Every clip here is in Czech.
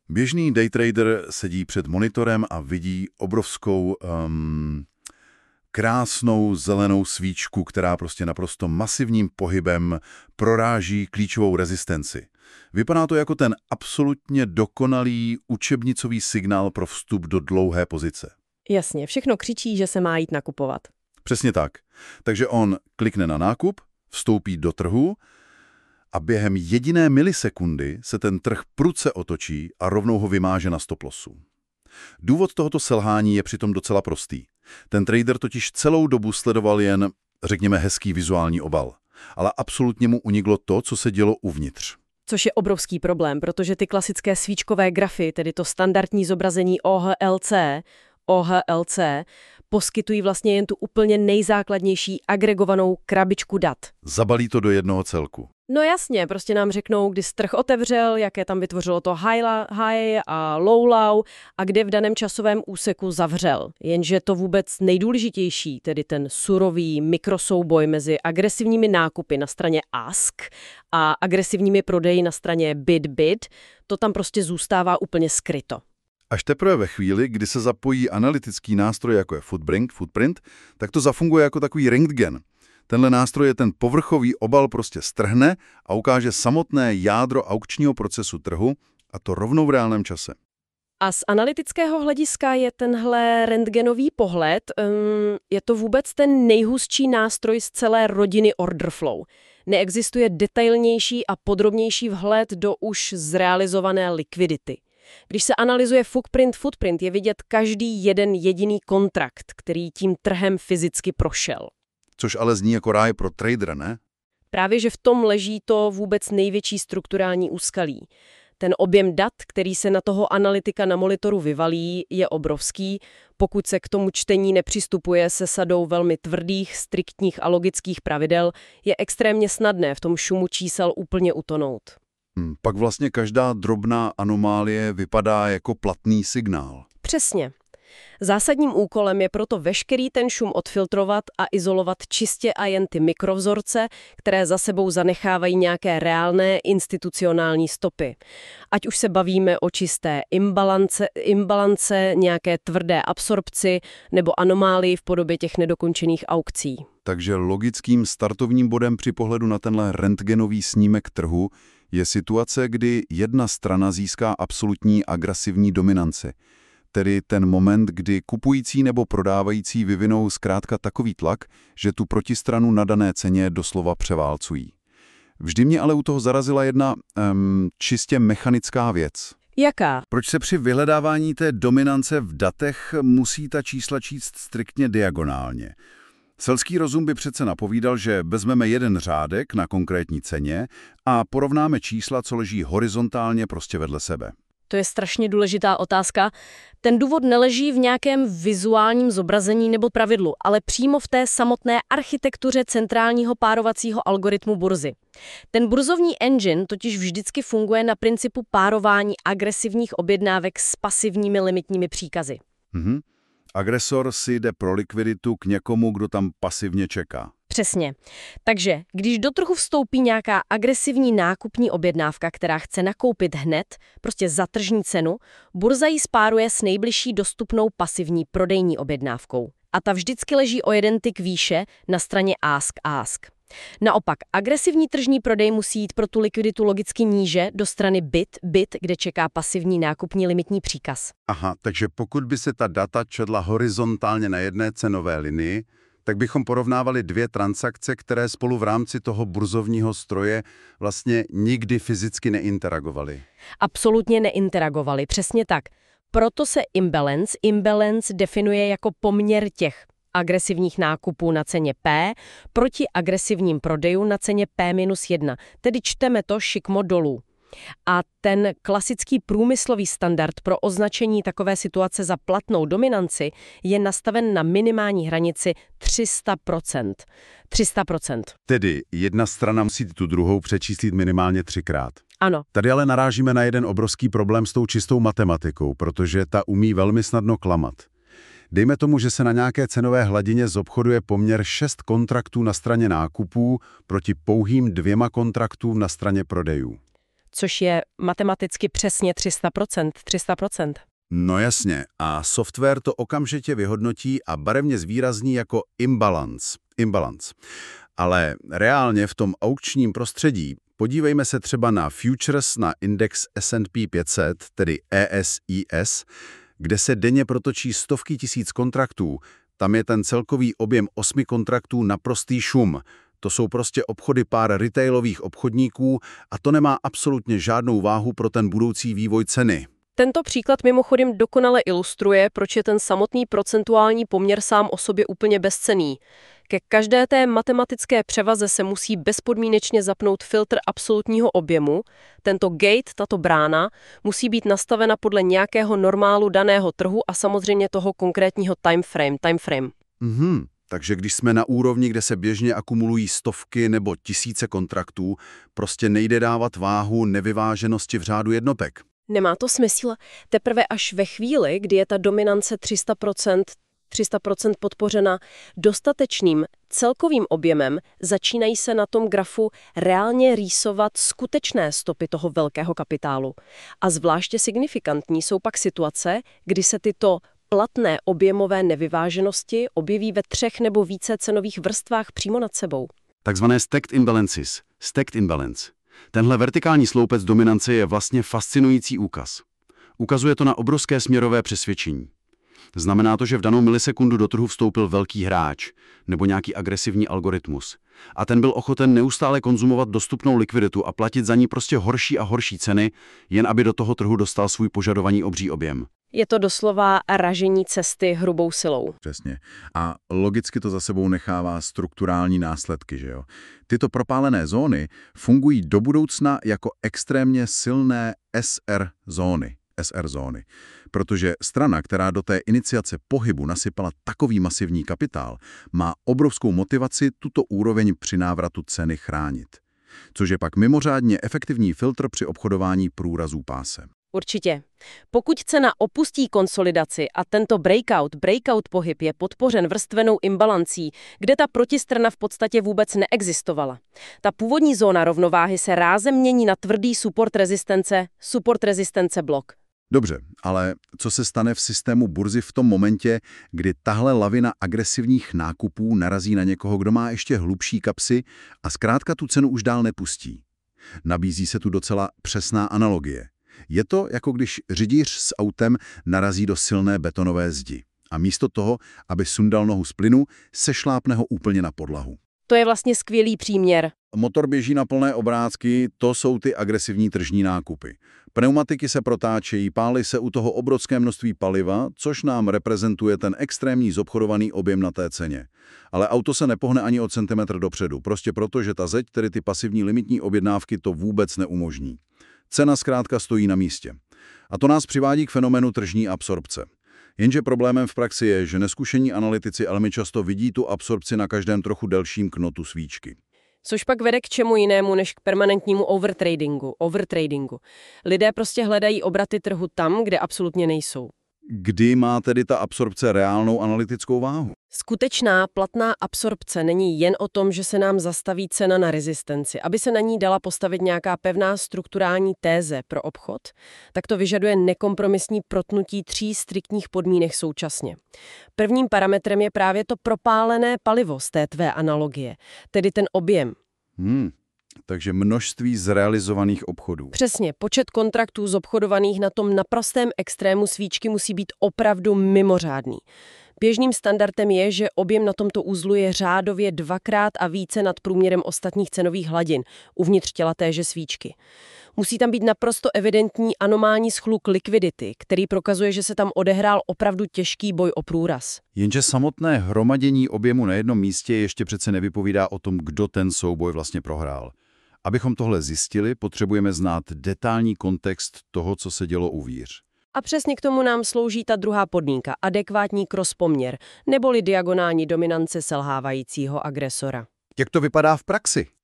Běžný daytrader sedí před monitorem a vidí obrovskou, krásnou zelenou svíčku, která prostě naprosto masivním pohybem proráží klíčovou rezistenci. Vypadá to jako ten absolutně dokonalý učebnicový signál pro vstup do dlouhé pozice. Jasně, všechno křičí, že se má jít nakupovat. Přesně tak. Takže on klikne na nákup, vstoupí do trhu a během jediné milisekundy se ten trh prudce otočí a rovnou ho vymáže na stop lossu. Důvod tohoto selhání je přitom docela prostý. Ten trader totiž celou dobu sledoval jen, řekněme, hezký vizuální obal. Ale absolutně mu uniklo to, co se dělo uvnitř. Což je obrovský problém, protože ty klasické svíčkové grafy, tedy to standardní zobrazení OHLC, poskytují vlastně jen tu úplně nejzákladnější agregovanou krabičku dat. Zabalí to do jednoho celku. No jasně, prostě nám řeknou, kdy trh otevřel, jaké tam vytvořilo to high a low a kde v daném časovém úseku zavřel. Jenže to vůbec nejdůležitější, tedy ten surový mikrosouboj mezi agresivními nákupy na straně ask a agresivními prodeji na straně bid, to tam prostě zůstává úplně skryto. Až teprve ve chvíli, kdy se zapojí analytický nástroj, jako je Footprint, tak to zafunguje jako takový rentgen. Tenhle nástroj je ten povrchový obal prostě strhne a ukáže samotné jádro aukčního procesu trhu, a to rovnou v reálném čase. A z analytického hlediska je tenhle rentgenový pohled, je to vůbec ten nejhustší nástroj z celé rodiny order flow. Neexistuje detailnější a podrobnější vhled do už zrealizované likvidity. Když se analyzuje footprint, je vidět každý jeden jediný kontrakt, který tím trhem fyzicky prošel. Což ale zní jako ráj pro tradera, ne? Právě, že v tom leží to vůbec největší strukturální úskalí. Ten objem dat, který se na toho analytika na monitoru vyvalí, je obrovský, pokud se k tomu čtení nepřistupuje se sadou velmi tvrdých, striktních a logických pravidel, je extrémně snadné v tom šumu čísel úplně utonout. Pak vlastně každá drobná anomálie vypadá jako platný signál. Přesně. Zásadním úkolem je proto veškerý ten šum odfiltrovat a izolovat čistě a jen ty mikrovzorce, které za sebou zanechávají nějaké reálné institucionální stopy. Ať už se bavíme o čisté imbalance, nějaké tvrdé absorpci nebo anomálii v podobě těch nedokončených aukcí. Takže logickým startovním bodem při pohledu na tenhle rentgenový snímek trhu je situace, kdy jedna strana získá absolutní agresivní dominanci. Tedy ten moment, kdy kupující nebo prodávající vyvinou zkrátka takový tlak, že tu protistranu na dané ceně doslova převálcují. Vždy mě ale u toho zarazila jedna čistě mechanická věc. Jaká? Proč se při vyhledávání té dominance v datech musí ta čísla číst striktně diagonálně? Selský rozum by přece napovídal, že vezmeme jeden řádek na konkrétní ceně a porovnáme čísla, co leží horizontálně prostě vedle sebe. To je strašně důležitá otázka. Ten důvod neleží v nějakém vizuálním zobrazení nebo pravidlu, ale přímo v té samotné architektuře centrálního párovacího algoritmu burzy. Ten burzovní engine totiž vždycky funguje na principu párování agresivních objednávek s pasivními limitními příkazy. Agresor si jde pro likviditu k někomu, kdo tam pasivně čeká. Přesně. Takže, když do trhu vstoupí nějaká agresivní nákupní objednávka, která chce nakoupit hned, prostě za tržní cenu, burza ji spáruje s nejbližší dostupnou pasivní prodejní objednávkou. A ta vždycky leží o jeden tik výše na straně ask. Naopak, agresivní tržní prodej musí jít pro tu likviditu logicky níže do strany bid, kde čeká pasivní nákupní limitní příkaz. Aha, takže pokud by se ta data četla horizontálně na jedné cenové linii, tak bychom porovnávali dvě transakce, které spolu v rámci toho burzovního stroje vlastně nikdy fyzicky neinteragovaly. Absolutně neinteragovaly, přesně tak. Proto se imbalance definuje jako poměr těch agresivních nákupů na ceně P proti agresivním prodejům na ceně P-1, tedy čteme to šikmo dolů. A ten klasický průmyslový standard pro označení takové situace za platnou dominanci je nastaven na minimální hranici 300%. 300%. Tedy jedna strana musí tu druhou přečíslit minimálně 3krát. Ano. Tady ale narážíme na jeden obrovský problém s tou čistou matematikou, protože ta umí velmi snadno klamat. Dejme tomu, že se na nějaké cenové hladině zobchoduje poměr 6 kontraktů na straně nákupů proti pouhým 2 kontraktům na straně prodejů. což je matematicky přesně 300%. No jasně, a software to okamžitě vyhodnotí a barevně zvýrazní jako imbalance. Ale reálně v tom aukčním prostředí podívejme se třeba na futures na index S&P 500, tedy ESIS, kde se denně protočí stovky tisíc kontraktů. Tam je ten celkový objem 8 kontraktů naprostý šum. To jsou prostě obchody pár retailových obchodníků a to nemá absolutně žádnou váhu pro ten budoucí vývoj ceny. Tento příklad mimochodem dokonale ilustruje, proč je ten samotný procentuální poměr sám o sobě úplně bezcenný. Ke každé té matematické převaze se musí bezpodmínečně zapnout filtr absolutního objemu. Tento gate, tato brána, musí být nastavena podle nějakého normálu daného trhu a samozřejmě toho konkrétního timeframe. Takže když jsme na úrovni, kde se běžně akumulují stovky nebo tisíce kontraktů, prostě nejde dávat váhu nevyváženosti v řádu jednotek. Nemá to smysl. Teprve až ve chvíli, kdy je ta dominance 300% podpořena dostatečným celkovým objemem, začínají se na tom grafu reálně rýsovat skutečné stopy toho velkého kapitálu. A zvláště signifikantní jsou pak situace, kdy se tyto platné objemové nevyváženosti objeví ve 3 nebo více cenových vrstvách přímo nad sebou. Takzvané stacked imbalance. Tenhle vertikální sloupec dominance je vlastně fascinující úkaz. Ukazuje to na obrovské směrové přesvědčení. Znamená to, že v danou milisekundu do trhu vstoupil velký hráč nebo nějaký agresivní algoritmus. A ten byl ochoten neustále konzumovat dostupnou likviditu a platit za ní prostě horší a horší ceny, jen aby do toho trhu dostal svůj požadovaný obří objem. Je to doslova ražení cesty hrubou silou. Přesně. A logicky to za sebou nechává strukturální následky, že jo? Tyto propálené zóny fungují do budoucna jako extrémně silné SR zóny. Protože strana, která do té iniciace pohybu nasypala takový masivní kapitál, má obrovskou motivaci tuto úroveň při návratu ceny chránit. Což je pak mimořádně efektivní filtr při obchodování průrazů pásem. Určitě. Pokud cena opustí konsolidaci a tento breakout pohyb je podpořen vrstvenou imbalancí, kde ta protistrana v podstatě vůbec neexistovala. Ta původní zóna rovnováhy se rázem mění na tvrdý support rezistence blok. Dobře, ale co se stane v systému burzy v tom momentě, kdy tahle lavina agresivních nákupů narazí na někoho, kdo má ještě hlubší kapsy a zkrátka tu cenu už dál nepustí? Nabízí se tu docela přesná analogie. Je to, jako když řidič s autem narazí do silné betonové zdi a místo toho, aby sundal nohu z plynu, sešlápne ho úplně na podlahu. To je vlastně skvělý příměr. Motor běží na plné obrátky, to jsou ty agresivní tržní nákupy. Pneumatiky se protáčejí, pálí se u toho obrovské množství paliva, což nám reprezentuje ten extrémní zobchodovaný objem na té ceně. Ale auto se nepohne ani o centimetr dopředu, prostě proto, že ta zeď, tedy ty pasivní limitní objednávky, to vůbec neumožní. Cena zkrátka stojí na místě. A to nás přivádí k fenoménu tržní absorpce. Jenže problémem v praxi je, že neskušení analytici velmi často vidí tu absorpci na každém trochu delším knotu svíčky. Což pak vede k čemu jinému než k permanentnímu overtradingu. Lidé prostě hledají obraty trhu tam, kde absolutně nejsou. Kdy má tedy ta absorpce reálnou analytickou váhu? Skutečná platná absorpce není jen o tom, že se nám zastaví cena na rezistenci. Aby se na ní dala postavit nějaká pevná strukturální téze pro obchod, tak to vyžaduje nekompromisní protnutí 3 striktních podmínek současně. Prvním parametrem je právě to propálené palivo z té tvé analogie, tedy ten objem. Takže množství zrealizovaných obchodů. Přesně, počet kontraktů zobchodovaných na tom naprostém extrému svíčky musí být opravdu mimořádný. Běžným standardem je, že objem na tomto uzlu je řádově 2krát a více nad průměrem ostatních cenových hladin uvnitř těla téže svíčky. Musí tam být naprosto evidentní anomální schluk likvidity, který prokazuje, že se tam odehrál opravdu těžký boj o průraz. Jenže samotné hromadění objemu na jednom místě ještě přece nevypovídá o tom, kdo ten souboj vlastně prohrál. Abychom tohle zjistili, potřebujeme znát detailní kontext toho, co se dělo uvnitř. A přesně k tomu nám slouží ta druhá podmínka, adekvátní cross-poměr, neboli diagonální dominance selhávajícího agresora. Jak to vypadá v praxi?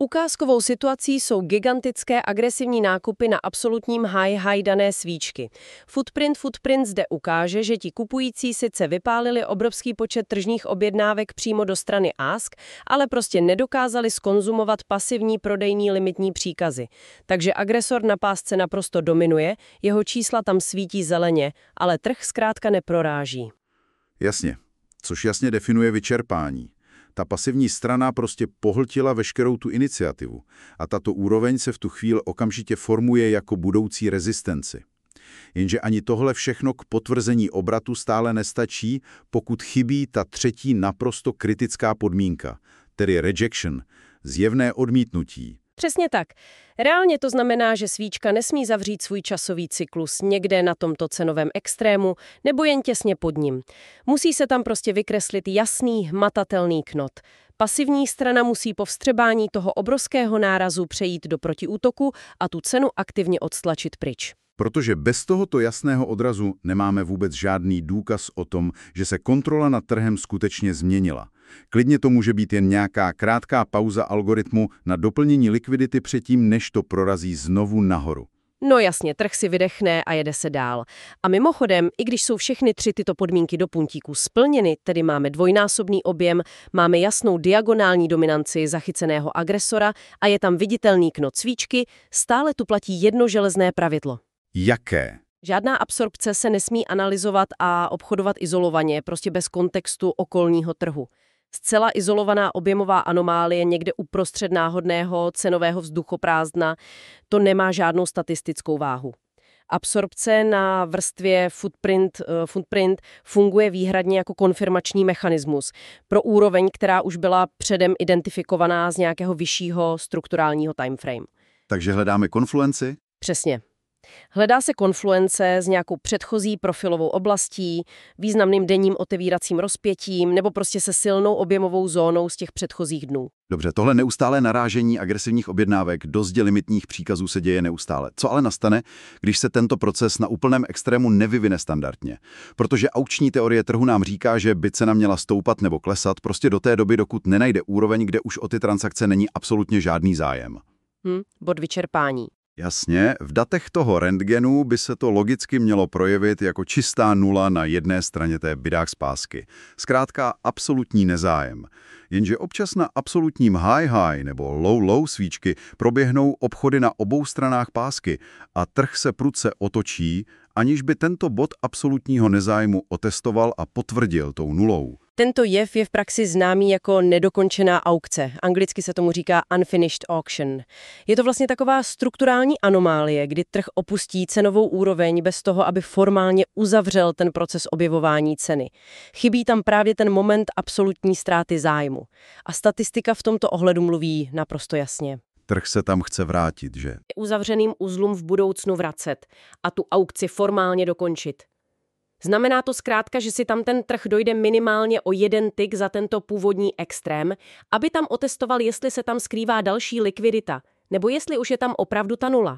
Ukázkovou situací jsou gigantické agresivní nákupy na absolutním high dané svíčky. Footprint zde ukáže, že ti kupující sice vypálili obrovský počet tržních objednávek přímo do strany Ask, ale prostě nedokázali zkonzumovat pasivní prodejní limitní příkazy. Takže agresor na pásce naprosto dominuje, jeho čísla tam svítí zeleně, ale trh zkrátka neproráží. Jasně, což jasně definuje vyčerpání. Ta pasivní strana prostě pohltila veškerou tu iniciativu a tato úroveň se v tu chvíli okamžitě formuje jako budoucí rezistenci. Jenže ani tohle všechno k potvrzení obratu stále nestačí, pokud chybí ta třetí naprosto kritická podmínka, tedy rejection, zjevné odmítnutí. Přesně tak. Reálně to znamená, že svíčka nesmí zavřít svůj časový cyklus někde na tomto cenovém extrému nebo jen těsně pod ním. Musí se tam prostě vykreslit jasný, hmatatelný knot. Pasivní strana musí po vstřebání toho obrovského nárazu přejít do protiútoku a tu cenu aktivně odstlačit pryč. Protože bez tohoto jasného odrazu nemáme vůbec žádný důkaz o tom, že se kontrola nad trhem skutečně změnila. Klidně to může být jen nějaká krátká pauza algoritmu na doplnění likvidity předtím, než to prorazí znovu nahoru. No jasně, trh si vydechne a jede se dál. A mimochodem, i když jsou všechny tři tyto podmínky do puntíku splněny, tedy máme dvojnásobný objem, máme jasnou diagonální dominanci zachyceného agresora a je tam viditelný knot svíčky, stále tu platí jedno železné pravidlo. Jaké? Žádná absorpce se nesmí analyzovat a obchodovat izolovaně, prostě bez kontextu okolního trhu. Zcela izolovaná objemová anomálie někde uprostřed náhodného cenového vzduchoprázdna, to nemá žádnou statistickou váhu. Absorpce na vrstvě footprint funguje výhradně jako konfirmační mechanismus pro úroveň, která už byla předem identifikovaná z nějakého vyššího strukturálního timeframe. Takže hledáme konfluenci? Přesně. Hledá se konfluence s nějakou předchozí profilovou oblastí, významným denním otevíracím rozpětím nebo prostě se silnou objemovou zónou z těch předchozích dnů. Dobře, tohle neustálé narážení agresivních objednávek do zdi limitních příkazů se děje neustále. Co ale nastane, když se tento proces na úplném extrému nevyvine standardně? Protože aukční teorie trhu nám říká, že by cena měla stoupat nebo klesat prostě do té doby, dokud nenajde úroveň, kde už o ty transakce není absolutně žádný zájem. Bod vyčerpání. Jasně, v datech toho rentgenu by se to logicky mělo projevit jako čistá nula na jedné straně té bidák pásky. Zkrátka absolutní nezájem. Jenže občas na absolutním high nebo low svíčky proběhnou obchody na obou stranách pásky a trh se prudce otočí, aniž by tento bod absolutního nezájmu otestoval a potvrdil tou nulou. Tento jev je v praxi známý jako nedokončená aukce. Anglicky se tomu říká unfinished auction. Je to vlastně taková strukturální anomálie, kdy trh opustí cenovou úroveň bez toho, aby formálně uzavřel ten proces objevování ceny. Chybí tam právě ten moment absolutní ztráty zájmu. A statistika v tomto ohledu mluví naprosto jasně. Trh se tam chce vrátit, že? Uzavřeným uzlům v budoucnu vracet a tu aukci formálně dokončit. Znamená to zkrátka, že si tam ten trh dojde minimálně o jeden tik za tento původní extrém, aby tam otestoval, jestli se tam skrývá další likvidita, nebo jestli už je tam opravdu ta nula.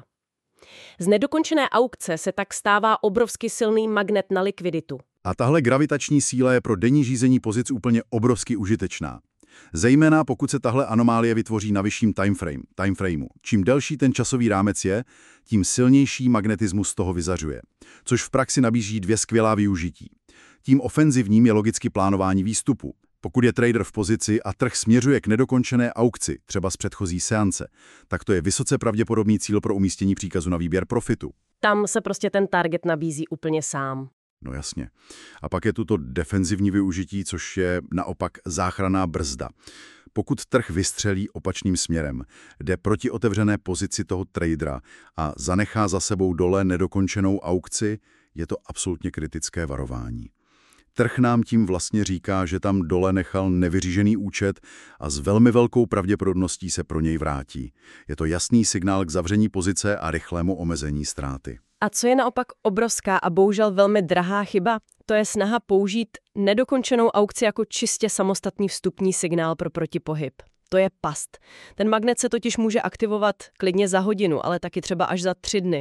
Z nedokončené aukce se tak stává obrovsky silný magnet na likviditu. A tahle gravitační síla je pro denní řízení pozic úplně obrovsky užitečná. Zejména pokud se tahle anomálie vytvoří na vyšším timeframeu. Čím delší ten časový rámec je, tím silnější magnetismus z toho vyzařuje. Což v praxi nabízí dvě skvělá využití. Tím ofenzivním je logicky plánování výstupu. Pokud je trader v pozici a trh směřuje k nedokončené aukci, třeba z předchozí seance, tak to je vysoce pravděpodobný cíl pro umístění příkazu na výběr profitu. Tam se prostě ten target nabízí úplně sám. No jasně. A pak je tu to defenzivní využití, což je naopak záchranná brzda. Pokud trh vystřelí opačným směrem, jde proti otevřené pozici toho tradera a zanechá za sebou dole nedokončenou aukci, je to absolutně kritické varování. Trh nám tím vlastně říká, že tam dole nechal nevyřížený účet a s velmi velkou pravděpodobností se pro něj vrátí. Je to jasný signál k zavření pozice a rychlému omezení ztráty. A co je naopak obrovská a bohužel velmi drahá chyba, to je snaha použít nedokončenou aukci jako čistě samostatný vstupní signál pro protipohyb. To je past. Ten magnet se totiž může aktivovat klidně za hodinu, ale taky třeba až za 3 dny.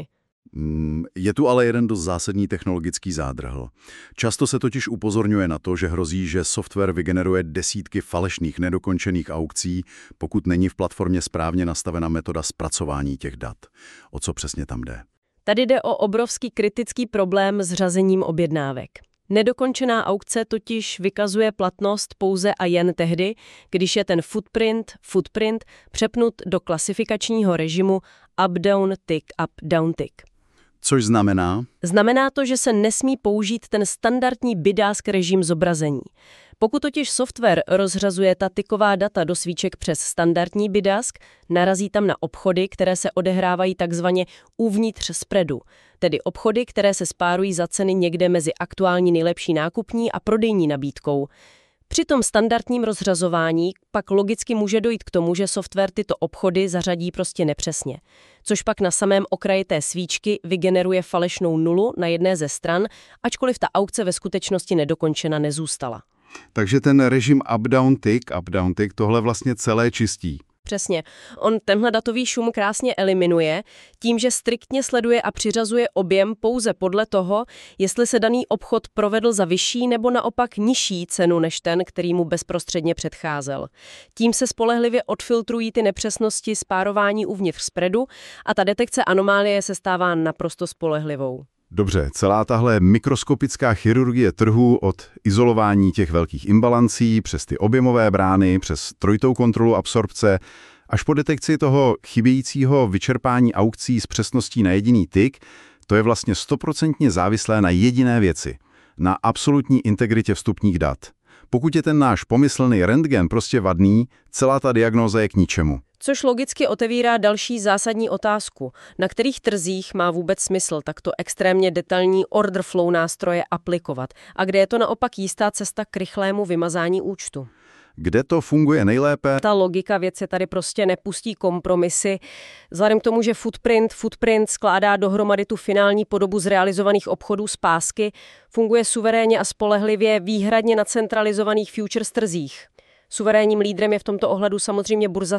Je tu ale jeden dost zásadní technologický zádrhel. Často se totiž upozorňuje na to, že hrozí, že software vygeneruje desítky falešných, nedokončených aukcí, pokud není v platformě správně nastavena metoda zpracování těch dat. O co přesně tam jde? Tady jde o obrovský kritický problém s řazením objednávek. Nedokončená aukce totiž vykazuje platnost pouze a jen tehdy, když je ten footprint přepnut do klasifikačního režimu up-down tick, up-down tick. Což znamená? Znamená to, že se nesmí použít ten standardní bidask režim zobrazení. Pokud totiž software rozřazuje ta tiková data do svíček přes standardní bidask, narazí tam na obchody, které se odehrávají takzvaně uvnitř spreadu, tedy obchody, které se spárují za ceny někde mezi aktuální nejlepší nákupní a prodejní nabídkou. Při tom standardním rozřazování pak logicky může dojít k tomu, že software tyto obchody zařadí prostě nepřesně, což pak na samém okraji té svíčky vygeneruje falešnou nulu na jedné ze stran, ačkoliv ta aukce ve skutečnosti nedokončena nezůstala. Takže ten režim up-down tick, tohle vlastně celé čistí. Přesně. On tenhle datový šum krásně eliminuje tím, že striktně sleduje a přiřazuje objem pouze podle toho, jestli se daný obchod provedl za vyšší nebo naopak nižší cenu než ten, který mu bezprostředně předcházel. Tím se spolehlivě odfiltrují ty nepřesnosti spárování uvnitř spreadu a ta detekce anomálie se stává naprosto spolehlivou. Dobře, celá tahle mikroskopická chirurgie trhu od izolování těch velkých imbalancí přes ty objemové brány, přes trojitou kontrolu absorpce, až po detekci toho chybějícího vyčerpání aukcí s přesností na jediný tik, to je vlastně 100% závislé na jediné věci, na absolutní integritě vstupních dat. Pokud je ten náš pomyslný rentgen prostě vadný, celá ta diagnóza je k ničemu. Což logicky otevírá další zásadní otázku, na kterých trzích má vůbec smysl takto extrémně detailní order flow nástroje aplikovat a kde je to naopak jistá cesta k rychlému vymazání účtu. Kde to funguje nejlépe? Ta logika věci tady prostě nepustí kompromisy. Vzhledem k tomu, že footprint skládá dohromady tu finální podobu zrealizovaných obchodů z pásky, funguje suverénně a spolehlivě výhradně na centralizovaných futures trzích. Suverénním lídrem je v tomto ohledu samozřejmě burza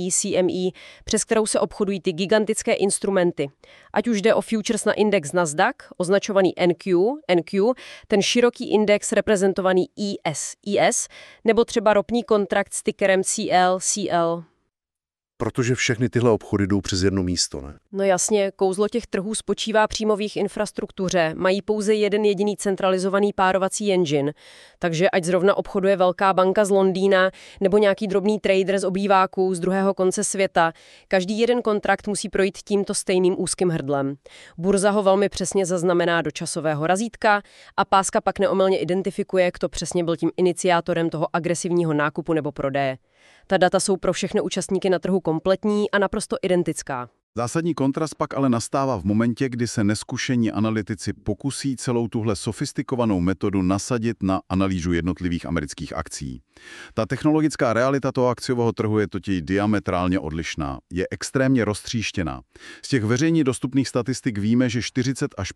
CME, přes kterou se obchodují ty gigantické instrumenty. Ať už jde o futures na index Nasdaq, označovaný NQ, ten široký index reprezentovaný IS, nebo třeba ropný kontrakt s tickerem CL. Protože všechny tyhle obchody jdou přes jedno místo, ne? No jasně, kouzlo těch trhů spočívá přímo v jejich infrastruktuře, mají pouze jeden jediný centralizovaný párovací engine, takže ať zrovna obchoduje velká banka z Londýna nebo nějaký drobný trader z obýváků z druhého konce světa, každý jeden kontrakt musí projít tímto stejným úzkým hrdlem. Burza ho velmi přesně zaznamená do časového razítka a páska pak neomylně identifikuje, kdo přesně byl tím iniciátorem toho agresivního nákupu nebo prodeje. Ta data jsou pro všechny účastníky na trhu kompletní a naprosto identická. Zásadní kontrast pak ale nastává v momentě, kdy se neskušení analytici pokusí celou tuhle sofistikovanou metodu nasadit na analýzu jednotlivých amerických akcí. Ta technologická realita toho akciového trhu je totiž diametrálně odlišná, je extrémně roztříštěná. Z těch veřejně dostupných statistik víme, že 40 až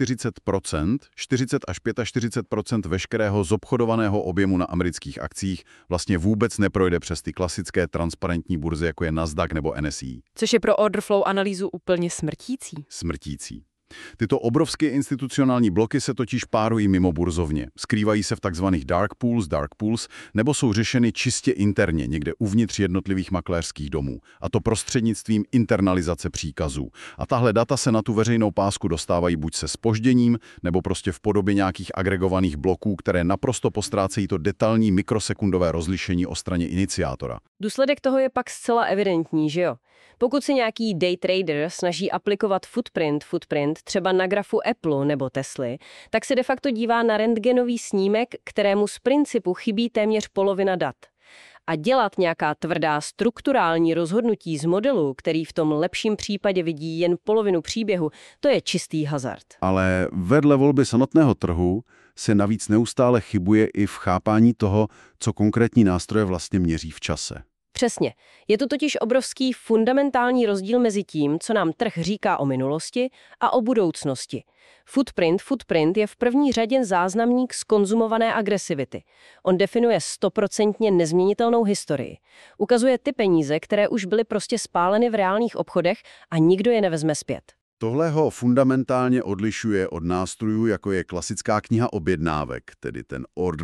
45% veškerého zobchodovaného objemu na amerických akcích vlastně vůbec neprojde přes ty klasické transparentní burzy, jako je Nasdaq nebo NSE. Což je pro order flow analýzu úplně smrtící. Tyto obrovské institucionální bloky se totiž párují mimo burzovně, skrývají se v takzvaných dark pools, nebo jsou řešeny čistě interně, někde uvnitř jednotlivých makléřských domů, a to prostřednictvím internalizace příkazů. A tahle data se na tu veřejnou pásku dostávají buď se zpožděním, nebo prostě v podobě nějakých agregovaných bloků, které naprosto postrácejí to detailní mikrosekundové rozlišení o straně iniciátora. Důsledek toho je pak zcela evidentní, že jo? Pokud se nějaký day trader snaží aplikovat footprint třeba na grafu Apple nebo Tesly, tak se de facto dívá na rentgenový snímek, kterému z principu chybí téměř polovina dat. A dělat nějaká tvrdá strukturální rozhodnutí z modelu, který v tom lepším případě vidí jen polovinu příběhu, to je čistý hazard. Ale vedle volby samotného trhu se navíc neustále chybuje i v chápání toho, co konkrétní nástroje vlastně měří v čase. Přesně. Je to totiž obrovský fundamentální rozdíl mezi tím, co nám trh říká o minulosti a o budoucnosti. Footprint je v první řadě záznamník z konzumované agresivity. On definuje 100% nezměnitelnou historii. Ukazuje ty peníze, které už byly prostě spáleny v reálných obchodech a nikdo je nevezme zpět. Tohle ho fundamentálně odlišuje od nástrojů, jako je klasická kniha objednávek, tedy ten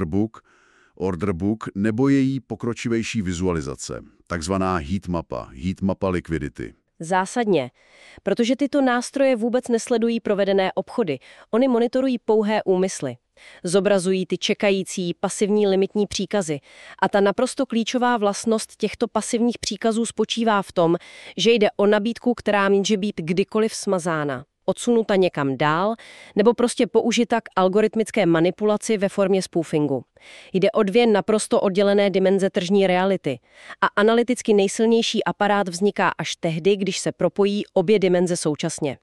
order book nebo její pokročivější vizualizace, takzvaná heat mapa likvidity. Zásadně, protože tyto nástroje vůbec nesledují provedené obchody. Oni monitorují pouhé úmysly. Zobrazují ty čekající pasivní limitní příkazy. A ta naprosto klíčová vlastnost těchto pasivních příkazů spočívá v tom, že jde o nabídku, která může být kdykoliv smazána, odsunuta někam dál, nebo prostě použita k algoritmické manipulaci ve formě spoofingu. Jde o dvě naprosto oddělené dimenze tržní reality. A analyticky nejsilnější aparát vzniká až tehdy, když se propojí obě dimenze současně.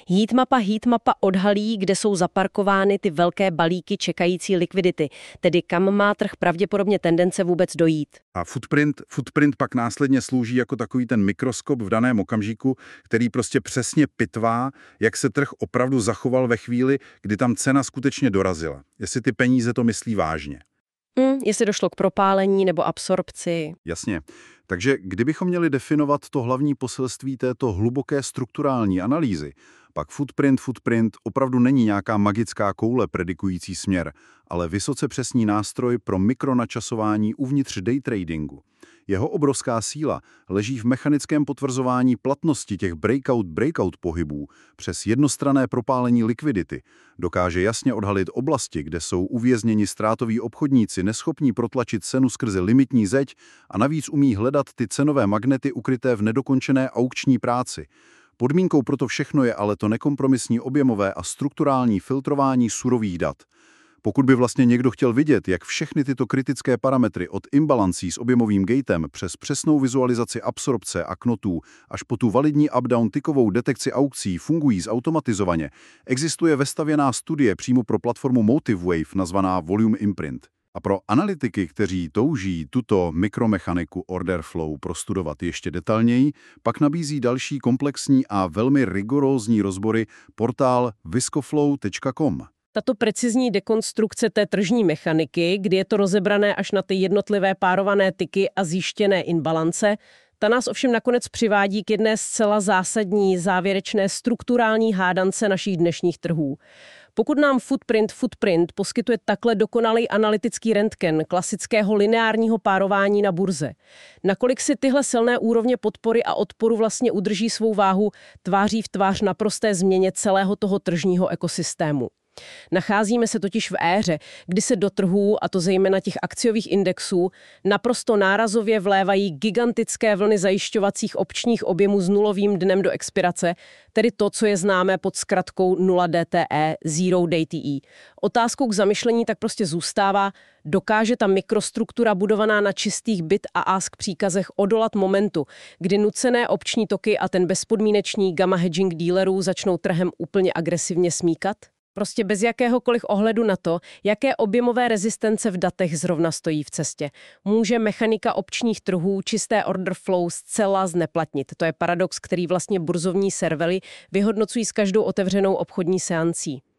Heatmapa odhalí, kde jsou zaparkovány ty velké balíky čekající likvidity, tedy kam má trh pravděpodobně tendence vůbec dojít. A footprint pak následně slouží jako takový ten mikroskop v daném okamžiku, který prostě přesně pitvá, jak se trh opravdu zachoval ve chvíli, kdy tam cena skutečně dorazila. Jestli ty peníze to myslí vážně. Jestli došlo k propálení nebo absorpci. Jasně. Takže kdybychom měli definovat to hlavní poselství této hluboké strukturální analýzy, pak footprint opravdu není nějaká magická koule predikující směr, ale vysoce přesný nástroj pro mikronačasování uvnitř day tradingu. Jeho obrovská síla leží v mechanickém potvrzování platnosti těch breakout pohybů přes jednostranné propálení likvidity. Dokáže jasně odhalit oblasti, kde jsou uvězněni ztrátoví obchodníci neschopní protlačit cenu skrze limitní zeď a navíc umí hledat ty cenové magnety ukryté v nedokončené aukční práci. Podmínkou pro to všechno je ale to nekompromisní objemové a strukturální filtrování surových dat. Pokud by vlastně někdo chtěl vidět, jak všechny tyto kritické parametry od imbalancí s objemovým gatem přes přesnou vizualizaci absorpce a knotů až po tu validní up-down tickovou detekci aukcí fungují zautomatizovaně, existuje vestavěná studie přímo pro platformu MotiveWave nazvaná Volume Imprint. A pro analytiky, kteří touží tuto mikromechaniku order flow prostudovat ještě detailněji, pak nabízí další komplexní a velmi rigorózní rozbory portál viscoflow.com. Tato precizní dekonstrukce té tržní mechaniky, kdy je to rozebrané až na ty jednotlivé párované tiky a zjištěné inbalance, ta nás ovšem nakonec přivádí k jedné zcela zásadní závěrečné strukturální hádance našich dnešních trhů. Pokud nám footprint poskytuje takhle dokonalý analytický rentgen klasického lineárního párování na burze, nakolik si tyhle silné úrovně podpory a odporu vlastně udrží svou váhu tváří v tvář naprosté změně celého toho tržního ekosystému. Nacházíme se totiž v éře, kdy se do trhů, a to zejména těch akciových indexů, naprosto nárazově vlévají gigantické vlny zajišťovacích opčních objemů s nulovým dnem do expirace, tedy to, co je známé pod zkratkou 0DTE, Zero Day TE. Otázkou k zamyšlení tak prostě zůstává, dokáže ta mikrostruktura budovaná na čistých bid a ask příkazech odolat momentu, kdy nucené opční toky a ten bezpodmínečný gamma hedging dealerů začnou trhem úplně agresivně smíkat? Prostě bez jakéhokoliv ohledu na to, jaké objemové rezistence v datech zrovna stojí v cestě. Může mechanika opčních trhů čisté order flow zcela zneplatnit. To je paradox, který vlastně burzovní servery vyhodnocují s každou otevřenou obchodní seancí.